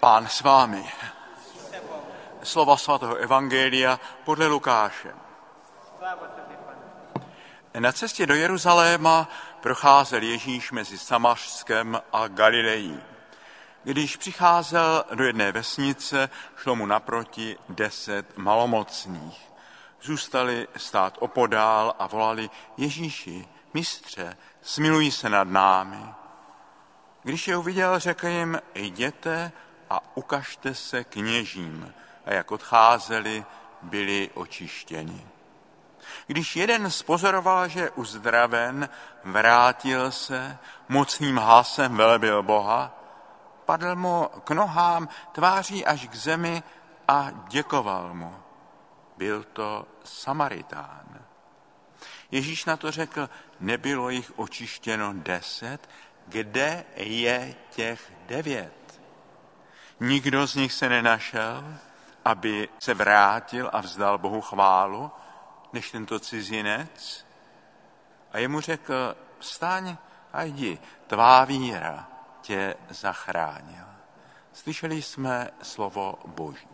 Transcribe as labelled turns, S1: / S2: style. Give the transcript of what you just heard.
S1: Pán s vámi. Slova svatého evangelia podle Lukáše. Na cestě do Jeruzaléma procházel Ježíš mezi Samařskem a Galilejí. Když přicházel do jedné vesnice, šlo mu naproti 10 malomocných. Zůstali stát opodál a volali: Ježíši, mistře, smiluj se nad námi. Když je uviděl, řekl jim: jděte a ukažte se kněžím. A jak odcházeli, byli očištěni. Když jeden spozoroval, že je uzdraven, vrátil se, mocným hlasem velebil Boha, padl mu k nohám tváří až k zemi a děkoval mu. Byl to Samaritán. Ježíš na to řekl: nebylo jich očištěno 10, kde je těch 9? Nikdo z nich se nenašel, aby se vrátil a vzdal Bohu chválu, než tento cizinec. A jemu řekl: vstaň a jdi, tvá víra tě zachránila. Slyšeli jsme slovo Boží.